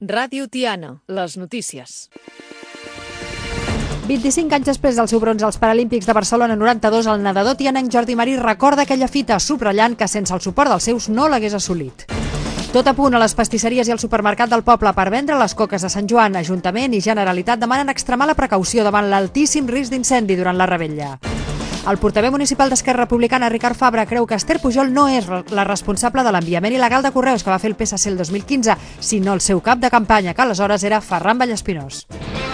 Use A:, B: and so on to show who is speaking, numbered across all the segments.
A: Ràdio Tiana, les notícies.
B: 25 anys després del seu bronze als Paralímpics de Barcelona 92, el nedador tianenc Jordi Marí recorda aquella fita, subratllant que sense el suport dels seus no l'hagués assolit. Tot a punt a les pastisseries i al supermercat del poble per vendre les coques de Sant Joan. Ajuntament i Generalitat demanen extremar la precaució davant l'altíssim risc d'incendi durant la revetlla. El portaveu municipal d'Esquerra Republicana, Ricard Fabra, creu que Esther Pujol no és la responsable de l'enviament il·legal de correus que va fer el PSC el 2015, sinó el seu cap de campanya, que aleshores era Ferran Vallespinós.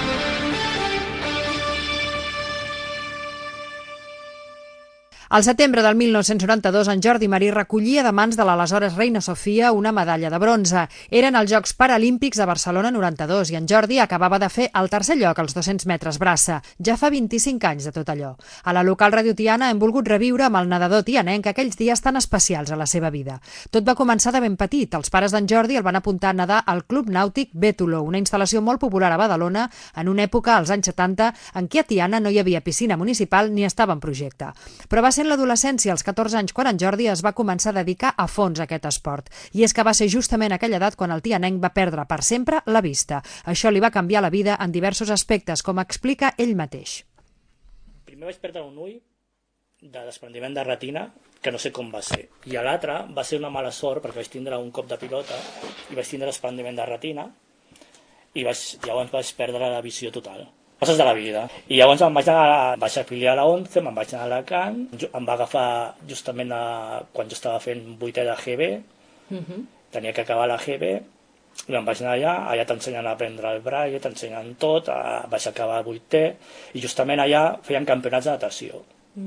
B: Al setembre del 1992, en Jordi Marí recollia de mans de l'aleshores reina Sofia una medalla de bronze. Eren els Jocs Paralímpics de Barcelona 92 i en Jordi acabava de fer el tercer lloc als 200 metres braça. Ja fa 25 anys de tot allò. A la local Radio Tiana hem volgut reviure amb el nedador tianenc aquells dies tan especials a la seva vida. Tot va començar de ben petit. Els pares d'en Jordi el van apuntar a nedar al Club Nàutic Bétolo, una instal·lació molt popular a Badalona en una època, als anys 70, en què a Tiana no hi havia piscina municipal ni estava en projecte. Però va ser en l'adolescència, als 14 anys, quan en Jordi es va començar a dedicar a fons a aquest esport. I és que va ser justament aquella edat quan el tianenc va perdre per sempre la vista. Això li va canviar la vida en diversos aspectes, com explica ell mateix.
C: Primer vaig perdre un ull de desprendiment de retina, que no sé com va ser. I a l'altre va ser una mala sort, perquè vaig tindre un cop de pilota i vaig tindre desprendiment de retina i llavors vaig perdre la visió total. Coses de la vida. I llavors vaig afiliar a la 11, me'n vaig anar a Alacant, em va agafar justament quan jo estava fent 8è de GB, tenia que acabar la GB, i me'n vaig anar allà t'ensenyen a aprendre el braille, t'ensenyen tot, vaig acabar 8è, i justament allà feien campionats de natació.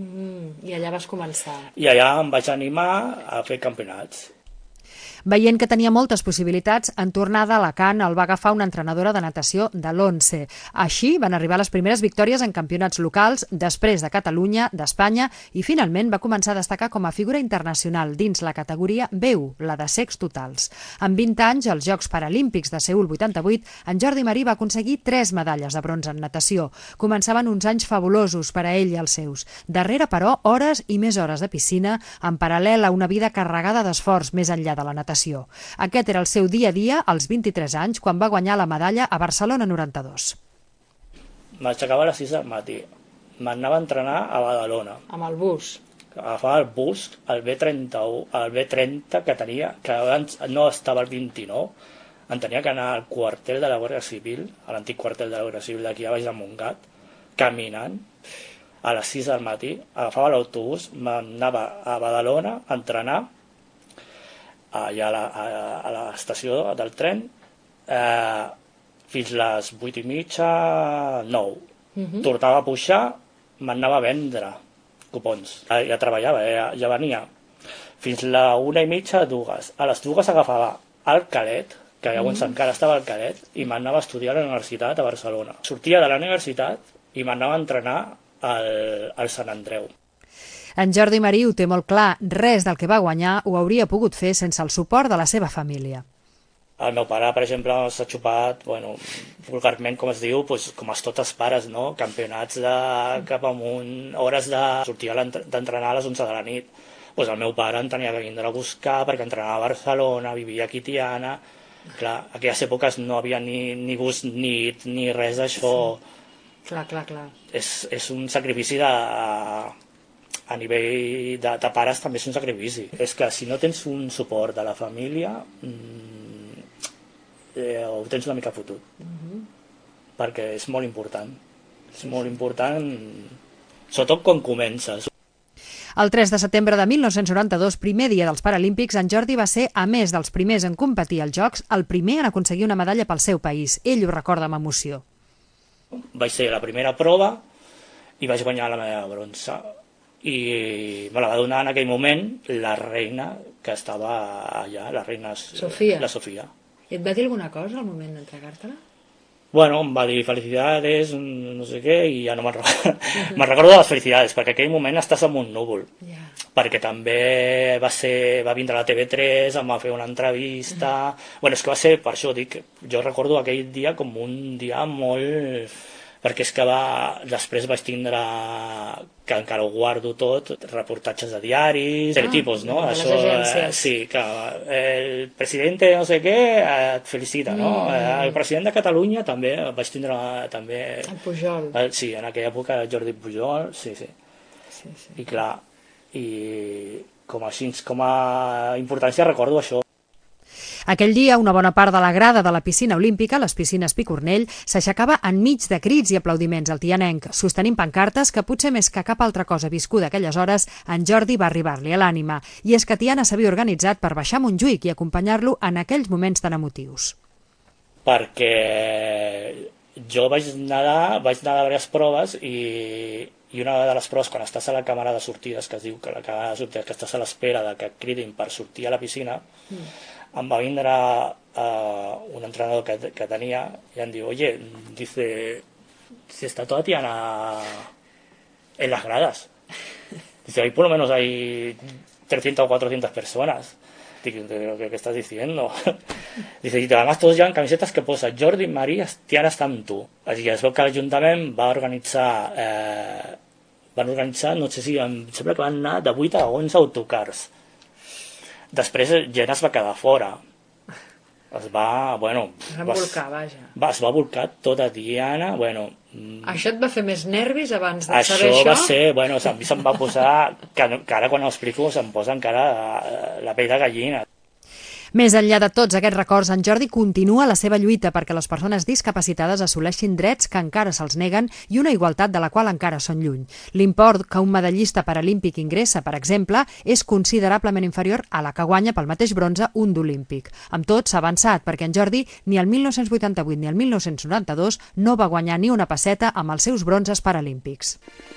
B: I allà vas començar.
C: I allà em vaig animar a fer campionats.
B: Veient que tenia moltes possibilitats, en tornar d'Alacant el va agafar una entrenadora de natació de l'11. Així van arribar les primeres victòries en campionats locals, després de Catalunya, d'Espanya, i finalment va començar a destacar com a figura internacional dins la categoria B1, la de cecs totals. Amb 20 anys, als Jocs Paralímpics de Seül 88, en Jordi Marí va aconseguir 3 medalles de bronze en natació. Començaven uns anys fabulosos per a ell i els seus. Darrere, però, hores i més hores de piscina, en paral·lel a una vida carregada d'esforç més enllà de la natació. Aquest era el seu dia a dia als 23 anys, quan va guanyar la medalla a Barcelona 92.
C: M'aixecava a les 6 del matí. M'anava a entrenar a Badalona.
B: Amb el bus?
C: Agafava el bus, el B31, el B30 que tenia, que abans no estava al 29, em tenia que anar al quartel de la Guàrdia Civil, a l'antic quartel de la Guàrdia Civil d'aquí a baix de Montgat, caminant, a les 6 del matí, agafava l'autobús, m'anava a Badalona a entrenar, allà a l'estació del tren, fins les 8:30, 9. Tornava a pujar, m'anava a vendre cupons. Ja treballava, ja venia. Fins la 1:30, 2. A les 2 agafava el calet, que llavors encara estava al calet, i m'anava a estudiar a la universitat a Barcelona. Sortia de la universitat i m'anava a entrenar al Sant Andreu.
B: En Jordi Marí ho té molt clar, res del que va guanyar ho hauria pogut fer sense el suport de la seva família.
C: El meu pare, per exemple, s'ha xupat, vulgarment, com es diu, com tots els pares, no? Campionats de cap amunt, hores de sortir d'entrenar a les 11 de la nit. El meu pare em tenia que vindre a buscar perquè entrenava a Barcelona, vivia aquí a Tiana. Clar, en aquelles èpoques no havia ni bus nit, ni res d'això.
B: Clar.
C: És un sacrifici a nivell de pares, també és un sacrifici. És que si no tens un suport de la família, ho tens una mica fotut. Perquè és molt important. És molt important, sobretot quan comences.
B: El 3 de setembre de 1992, primer dia dels Paralímpics, en Jordi va ser, a més dels primers en competir als Jocs, el primer en aconseguir una medalla pel seu país. Ell ho recorda amb emoció.
C: Vaig ser la primera prova i vaig guanyar la medalla de bronze. I me la va donar en aquell moment la reina que estava allà, la reina
B: Sofia.
C: La Sofia.
B: I et va dir alguna cosa al moment d'entregar-te-la?
C: Em va dir felicidades, no sé què, i ja no me'n recordo. Me'n recordo de les felicidades, perquè en aquell moment estàs en un núvol. Perquè també va vindre a la TV3, em va fer una entrevista. És que va ser, per això dic, jo recordo aquell dia com un dia molt perquè és que després vaig tindre, que encara ho guardo tot, reportatges de diaris, tipus, no?
A: De les agències.
C: Sí, que el president no sé què et felicita, no? El president de Catalunya també vaig tindre...
A: El Pujol.
C: Sí, en aquella època Jordi Pujol, sí. I clar, com a importància recordo això.
B: Aquell dia, una bona part de la grada de la piscina olímpica, les piscines Picornell, s'aixecava enmig de crits i aplaudiments al tianenc, sostenint pancartes que potser més que cap altra cosa viscuda aquelles hores, en Jordi va arribar-li a l'ànima. I és que Tiana s'havia organitzat per baixar a Montjuïc i acompanyar-lo en aquells moments tan emotius.
C: Perquè jo vaig nedar diverses proves i una de les proves, quan estàs a la càmera de sortides, que es diu que la càmera de sortides, que estàs a l'espera de que et cridin per sortir a la piscina, em va vindre un entrenador que tenia y em diu, oye, dice, si está toda Tiana en las gradas. Dice, ahí por lo menos hay 300 o 400 personas. Digo, ¿qué estás diciendo? Dice, y además todos llevan camisetas que posa Jordi, Maria, Tiana està amb tu. Així que es veu que l'Ajuntament va organitzar, no sé si, em sembla que van anar de 8 a 11 autocars. Després gent es va quedar fora. Es va
A: volcar, vaja.
C: Es va volcar tota Tiana,
A: Això et va fer més nervis abans de saber
C: això?
A: Això
C: va ser, a mi se'm va posar, que ara quan ho explico se'm posa encara la pell de gallina.
B: Més enllà de tots aquests records, en Jordi continua la seva lluita perquè les persones discapacitades assoleixin drets que encara se'ls neguen i una igualtat de la qual encara són lluny. L'import que un medallista paralímpic ingressa, per exemple, és considerablement inferior a la que guanya pel mateix bronze un d'olímpic. Amb tot, s'ha avançat perquè en Jordi ni el 1988 ni el 1992 no va guanyar ni una pesseta amb els seus bronzes paralímpics.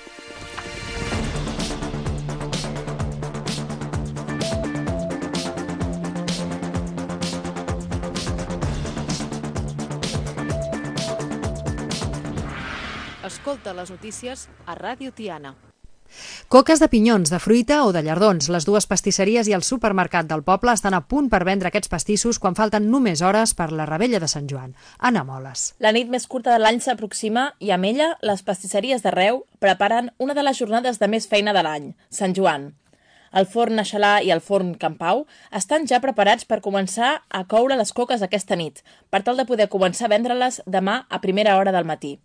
A: Escolta les notícies a Ràdio Tiana.
B: Coques de pinyons, de fruita o de llardons. Les dues pastisseries i el supermercat del poble estan a punt per vendre aquests pastissos quan falten només hores per la Revetlla de Sant Joan. Anna Moles.
D: La nit més curta de l'any s'aproxima i amb ella les pastisseries d'arreu preparen una de les jornades de més feina de l'any, Sant Joan. El forn Naixalà i el forn Can Pau estan ja preparats per començar a coure les coques aquesta nit, per tal de poder començar a vendre-les demà a primera hora del matí.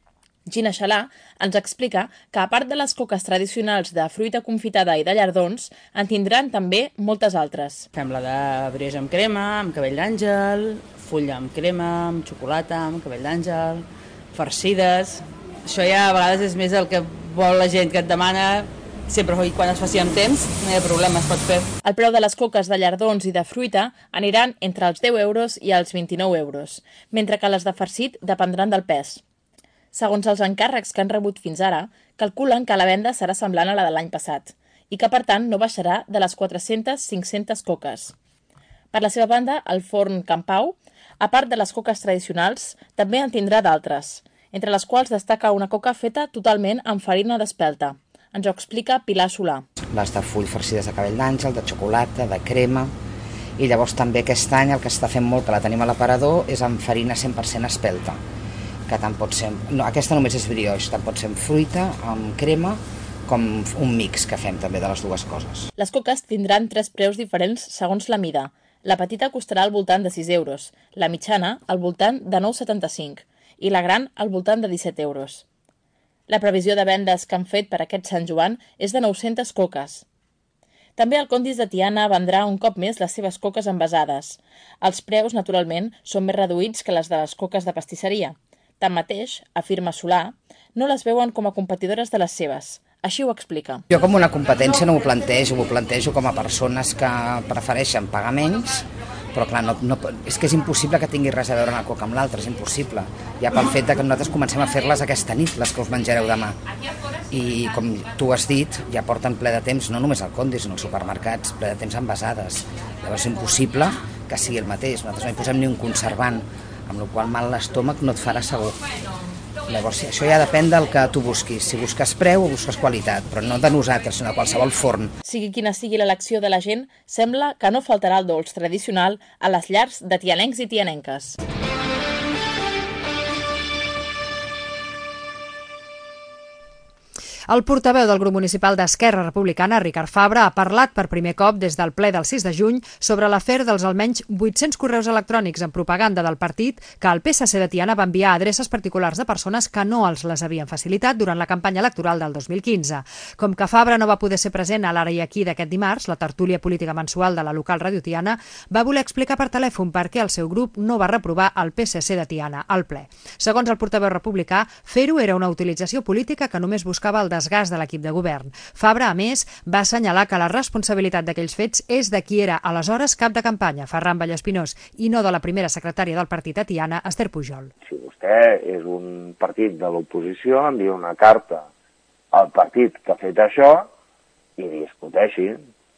D: Gina Xalà ens explica que, a part de les coques tradicionals de fruita confitada i de llardons, en tindran també moltes altres.
E: Fem la de brioix amb crema, amb cabell d'àngel, fulla amb crema, amb xocolata, amb cabell d'àngel, farcides... Això ja a vegades és més el que vol la gent, que et demana, sempre quan es faci amb temps, no hi ha problema, es pot fer.
D: El preu de les coques de llardons i de fruita aniran entre els 10 euros i els 29 euros, mentre que les de farcit dependran del pes. Segons els encàrrecs que han rebut fins ara, calculen que la venda serà semblant a la de l'any passat i que, per tant, no baixarà de les 400-500 coques. Per la seva banda, el forn Can Pau, a part de les coques tradicionals, també en tindrà d'altres, entre les quals destaca una coca feta totalment amb farina d'espelta. Ens ho explica Pilar Solà.
F: Les de full farcides de cabell d'àngel, de xocolata, de crema, i llavors també aquest any el que està fent molt, que la tenim a l'aparador, és amb farina 100% espelta. Que tant pot ser... No, aquesta només és brioix, tant pot ser amb fruita, amb crema, com un mix que fem també de les dues coses.
D: Les coques tindran 3 preus diferents segons la mida. La petita costarà al voltant de 6 euros, la mitjana al voltant de 9,75 i la gran al voltant de 17 euros. La previsió de vendes que han fet per aquest Sant Joan és de 900 coques. També el Condis de Tiana vendrà un cop més les seves coques envasades. Els preus, naturalment, són més reduïts que les de les coques de pastisseria. Tanmateix, afirma Solà, no les veuen com a competidores de les seves. Així ho explica.
F: Jo com una competència no ho plantejo com a persones que prefereixen pagar menys, però clar, és que és impossible que tingui res a veure una coca amb l'altra, és impossible. Ja pel fet que nosaltres comencem a fer-les aquesta nit, les que us menjareu demà. I com tu has dit, ja porten ple de temps, no només al Condis, sinó als supermercats, ple de temps envasades. Llavors és impossible que sigui el mateix, nosaltres no hi posem ni un conservant, amb la qual mal l'estómac no et farà segur. Llavors, això ja depèn del que tu busquis, si busques preu o busques qualitat, però no de nosaltres, sinó de qualsevol forn.
D: Sigui quina sigui l'elecció de la gent, sembla que no faltarà el dolç tradicional a les llars de tianencs i tianenques.
B: El portaveu del grup municipal d'Esquerra Republicana, Ricard Fabra, ha parlat per primer cop des del ple del 6 de juny sobre l'afer dels almenys 800 correus electrònics en propaganda del partit que el PSC de Tiana va enviar a adreces particulars de persones que no els les havien facilitat durant la campanya electoral del 2015. Com que Fabra no va poder ser present a l'Ara i Aquí d'aquest dimarts, la tertúlia política mensual de la local Radio Tiana, va voler explicar per telèfon per què el seu grup no va reprovar el PSC de Tiana al ple. Segons el portaveu republicà, fer-ho era una utilització política que només buscava el desgast de l'equip de govern. Fabra, a més, va assenyalar que la responsabilitat d'aquells fets és de qui era aleshores cap de campanya, Ferran Vallespinós, i no de la primera secretària del partit a Tiana, Esther Pujol.
G: Si vostè és un partit de l'oposició, envia una carta al partit que ha fet això i discuteixin,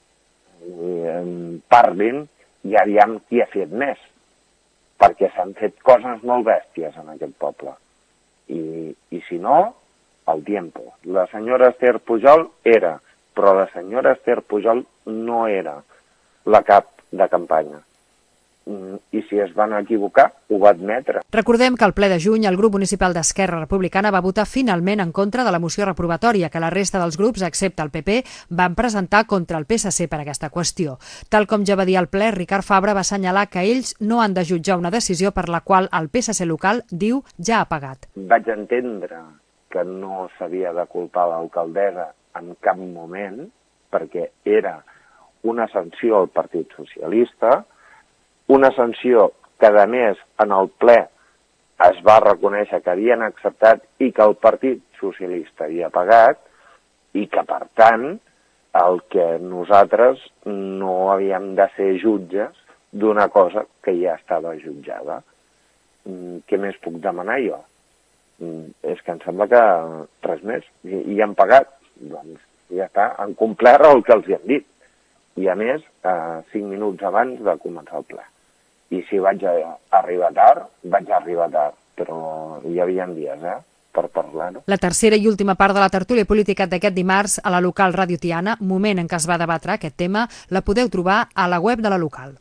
G: parlin i aviam qui ha fet més, perquè s'han fet coses molt bèsties en aquest poble. I si no, el tiempo. La senyora Esther Pujol era, però la senyora Esther Pujol no era la cap de campanya. I si es van equivocar, ho va admetre.
B: Recordem que al ple de juny el grup municipal d'Esquerra Republicana va votar finalment en contra de la moció reprovatòria que la resta dels grups, excepte el PP, van presentar contra el PSC per aquesta qüestió. Tal com ja va dir al ple, Ricard Fabra va assenyalar que ells no han de jutjar una decisió per la qual el PSC local, diu, ja ha pagat.
G: Vaig entendre que no s'havia de culpar l'alcaldessa en cap moment, perquè era una sanció al Partit Socialista, una sanció que, a més, en el ple es va reconèixer que havien acceptat i que el Partit Socialista havia pagat i que, per tant, el que nosaltres no havíem de ser jutges d'una cosa que ja estava jutjada. Què més puc demanar jo? És que em sembla que res més. I han pagat. Doncs ja està, han complert el que els hi han dit. I a més, 5 minuts abans de començar el ple. I si vaig arribar tard, però hi havia dies, per parlar-ho.
B: La tercera i última part de la tertúlia política d'aquest dimarts a la local Radio Tiana, moment en què es va debatre aquest tema, la podeu trobar a la web de la local.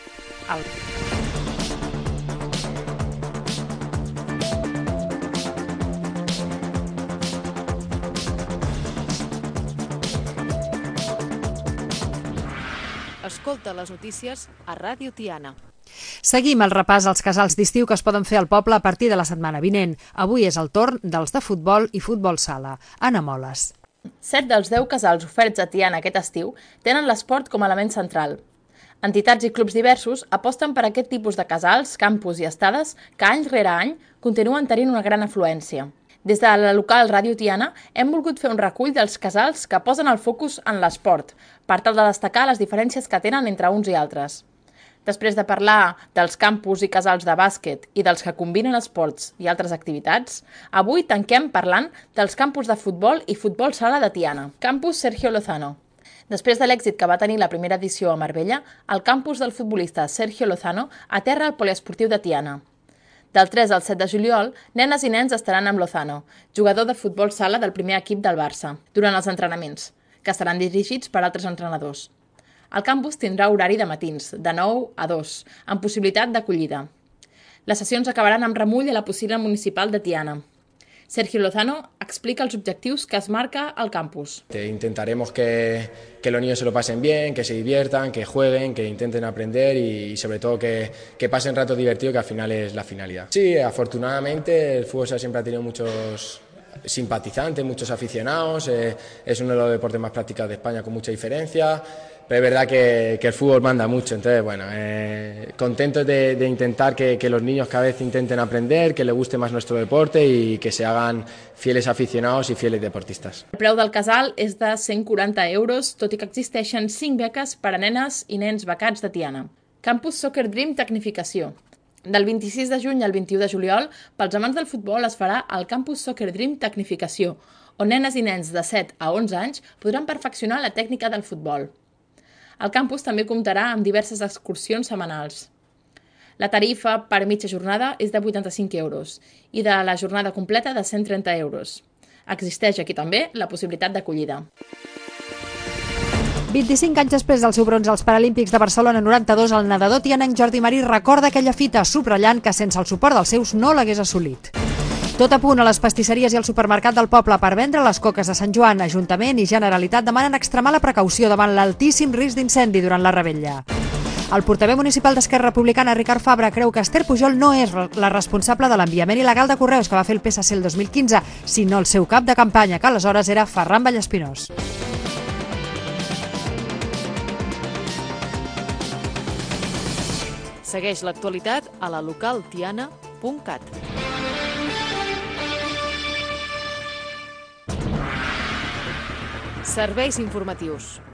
A: Escolta les notícies a Ràdio Tiana.
B: Seguim el repàs als casals d'estiu que es poden fer al poble a partir de la setmana vinent. Avui és el torn dels de futbol i futbol sala. Anna Moles.
D: 7 dels 10 casals oferts a Tiana aquest estiu tenen l'esport com a element central. Entitats i clubs diversos aposten per aquest tipus de casals, campus i estades que any rere any continuen tenint una gran afluència. Des de la local Ràdio Tiana hem volgut fer un recull dels casals que posen el focus en l'esport, per tal de destacar les diferències que tenen entre uns i altres. Després de parlar dels campus i casals de bàsquet i dels que combinen esports i altres activitats, avui tanquem parlant dels campus de futbol i futbol sala de Tiana. Campus Sergio Lozano. Després de l'èxit que va tenir la primera edició a Marbella, el campus del futbolista Sergio Lozano aterra al poliesportiu de Tiana. Del 3 al 7 de juliol, nenes i nens estaran amb Lozano, jugador de futbol sala del primer equip del Barça, durant els entrenaments, que estaran dirigits per altres entrenadors. El campus tindrà horari de matins, de 9 a 2, amb possibilitat d'acollida. Les sessions acabaran amb remull a la piscina municipal de Tiana. Sergio Lozano explica els objectius que es marca al campus.
H: Intentaremos que los niños se lo pasen bien, que se diviertan, que jueguen, que intenten aprender y sobre todo que pasen ratos divertidos, que al final es la finalidad. Sí, afortunadamente el fútbol siempre ha tenido muchos simpatizantes, muchos aficionados, es uno de los deportes más practicados de España con mucha diferencia. Pero es verdad que el fútbol manda mucho, entonces bueno, contentos de intentar que los niños cada vez intenten aprender, que les guste más nuestro deporte y que se hagan fieles aficionados i fieles deportistes.
D: El preu del casal és de 140 euros, tot i que existeixen 5 beques per a nenes i nens becats de Tiana. Campus Soccer Dream Tecnificació. Del 26 de juny al 21 de juliol, pels amants del futbol es farà el Campus Soccer Dream Tecnificació, on nenes i nens de 7 a 11 anys podran perfeccionar la tècnica del futbol. El campus també comptarà amb diverses excursions setmanals. La tarifa per mitja jornada és de 85 euros i de la jornada completa de 130 euros. Existeix aquí també la possibilitat d'acollida.
B: 25 anys després del seu bronze als Paralímpics de Barcelona 92, el nedador tianenc Jordi Marí recorda aquella fita, subratllant que sense el suport dels seus no l'hagués assolit. Tot a punt a les pastisseries i al supermercat del poble per vendre les coques de Sant Joan. Ajuntament i Generalitat demanen extremar la precaució davant l'altíssim risc d'incendi durant la revetlla. El portaveu municipal d'Esquerra Republicana, Ricard Fabra, creu que Esther Pujol no és la responsable de l'enviament il·legal de correus que va fer el PSC el 2015, sinó el seu cap de campanya, que aleshores era Ferran Vallespinós.
A: Segueix l'actualitat a la localtiana.cat. Serveis informatius.